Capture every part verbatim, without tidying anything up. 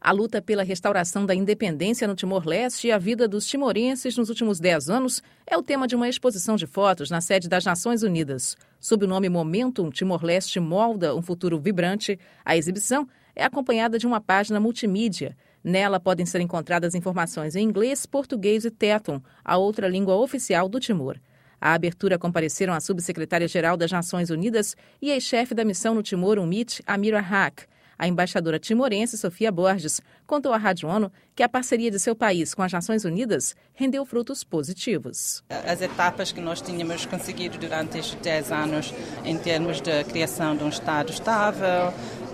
A luta pela restauração da independência no Timor-Leste e a vida dos timorenses nos últimos dez anos é o tema de uma exposição de fotos na sede das Nações Unidas. Sob o nome Momentum Timor-Leste Molda um Futuro Vibrante, a exibição é acompanhada de uma página multimídia. Nela podem ser encontradas informações em inglês, português e téton, a outra língua oficial do Timor. À abertura compareceram a subsecretária-geral das Nações Unidas e ex-chefe da missão no Timor, UNMIT, Amira Haq. A embaixadora timorense, Sofia Borges, contou à Rádio ONU que a parceria de seu país com as Nações Unidas rendeu frutos positivos. As etapas que nós tínhamos conseguido durante estes dez anos em termos de criação de um Estado estável,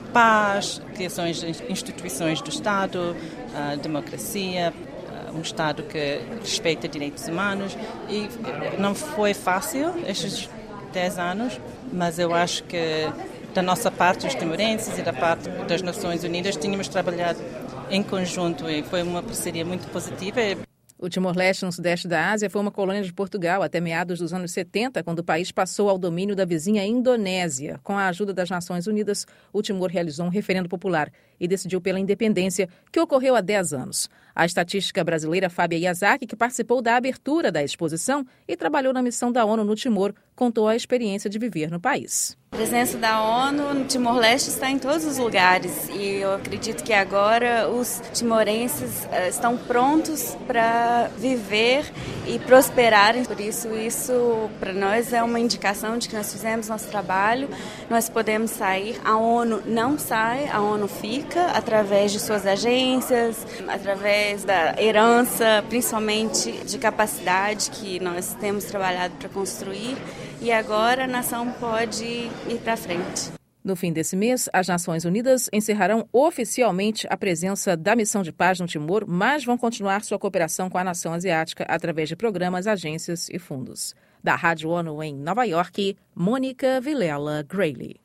paz, criações de instituições do Estado, democracia, um Estado que respeita direitos humanos. E não foi fácil estes dez anos, mas eu acho que da nossa parte, os timorenses, e da parte das Nações Unidas, tínhamos trabalhado em conjunto e foi uma parceria muito positiva. O Timor-Leste, no sudeste da Ásia, foi uma colônia de Portugal até meados dos anos setenta, quando o país passou ao domínio da vizinha Indonésia. Com a ajuda das Nações Unidas, o Timor realizou um referendo popular e decidiu pela independência, que ocorreu há dez anos. A estatística brasileira Fábia Yazaki, que participou da abertura da exposição e trabalhou na missão da ONU no Timor, contou a experiência de viver no país. A presença da ONU no Timor-Leste está em todos os lugares e eu acredito que agora os timorenses uh, estão prontos para viver e prosperarem. Por isso, isso para nós é uma indicação de que nós fizemos nosso trabalho, nós podemos sair, a ONU não sai, a ONU fica através de suas agências, através da herança, principalmente de capacidade que nós temos trabalhado para construir. E agora a nação pode ir para frente. No fim desse mês, as Nações Unidas encerrarão oficialmente a presença da missão de paz no Timor, mas vão continuar sua cooperação com a nação asiática através de programas, agências e fundos. Da Rádio ONU em Nova York, Mônica Vilela Grayley.